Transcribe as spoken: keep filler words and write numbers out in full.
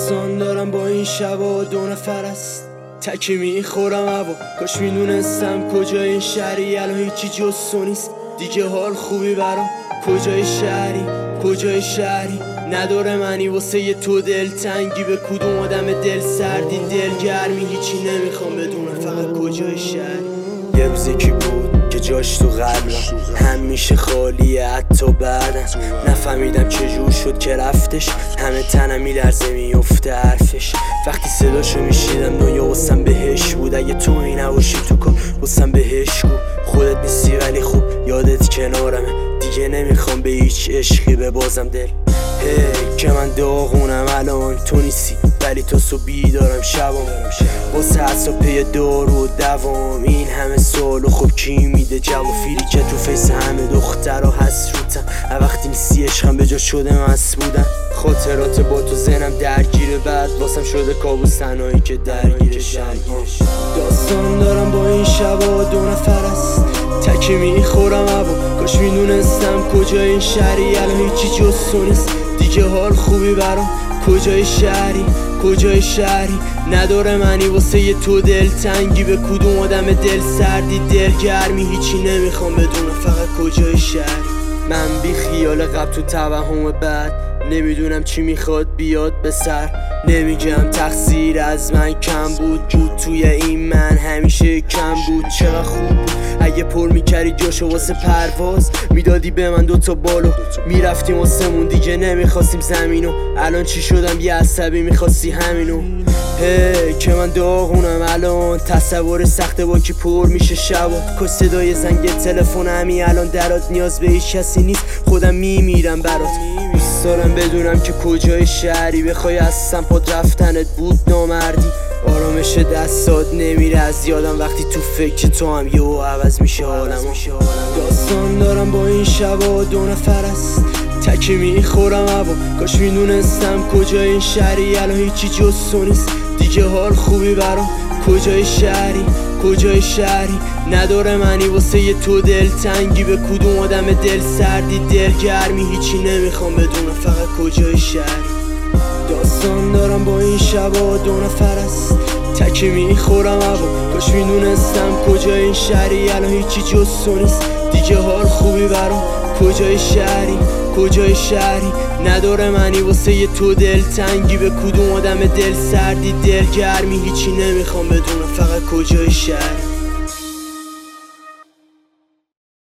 داستان دارم با این شبا، دو نفر است تکی میخورم هوا. کاش میدونستم کجای این شهری، الان هیچی جز تو نیست دیگه، حال خوبی برام. کجای شهری کجای شهری نداره معنی واسه یه تو دل تنگی، به کدوم آدم دل سردی دلگرمی هیچی نمیخوام بدونم، فقط کجای شهری. یه روز یکی بود که جاش تو قلبم همیشه خالیه حتی بعدم، نفهمیدم چجور شد که رفتش، همه تنم میلرزه میفته حرفش. وقتی صداشو میشیدم دنیا واسم بهش بود، اگه تو این نباشی تو کن واسم بهش گو. خودت نیستی ولی خوب یادت کنارمه، دیگه نمیخوام به هیچ عشقی ببازم دل. هی که من داغونم الان تو نیستی، ولی تو صبح بیدارم شبام واسه حسابه دارو و دوام. این همه سال و خب کی میده جواب، فیلی که تو فیس همه دخترها هست روتم، وقتی نیستی عشقم به جا شده مست بودن. خاطرات با تو ذهنم درگیره، بعد واسم شده کابوس تنهایی که درگیر شرگیرش. داستان دارم با این شبا، دو نفر است تکی میخورم هوا. کاش میدونستم کجای این شهری، الان هیچی جز تو نیست دیگه، حال خوبی برام. کجای شهری کجای شهری نداره معنی واسه یه تو دل تنگی، به کدوم آدم دل سردی دلگرمی هیچی نمیخوام بدونم، فقط کجای شهری. من بی خیال قبل تو توهم بعد، نمیدونم چی میخواد بیاد به سر. نمیگم تقصیر از من کم بود، بود توی این من همیشه کم بود. چقدر خوب بود اگه پر میکردی جاشو واسه پرواز، میدادی به من دوتا بالو میرفتیم واسمون، دیگه نمیخواستیم زمینو. الان چی شدم یه عصبی میخواستی همینو. هی که من داغونم الان، تصور سخته با کی پر میشه شبا. کاش صدای زنگ تلفن همین الان درات، نیاز به هیچ کسی نیست خودم میمیرم برات. دوست دارم بدونم که کجای شهری، بخوای اصلا پاد رفتنت بود نامردی. آرامش دستات نمیره از یادم، وقتی تو فکر تو هم یهو عوض میشه حالم. داستان دارم با این شبا، دو نفر است تکی میخورم هوا. کاش میدونستم کجای این شهری، الان هیچی جز تو نیست دیگه، حال خوبی برام. کجای شهری کجای شهری نداره معنی واسه یه تو دل تنگی، به کدوم آدم دل سردی دلگرمی هیچی نمیخوام بدونم، فقط کجای شهری. داستان دارم با این شبا، دو نفر است تکی میخورم هوا. کاش میدونستم کجای این شهری، الان هیچی جز تو نیست دیگه، حال خوبی برام. کجای شهری کجای شهری نداره معنی واسه یه تو دل تنگی، به کدوم آدم دل سردی دلگرمی هیچی نمیخوام بدونم، فقط کجای شهری.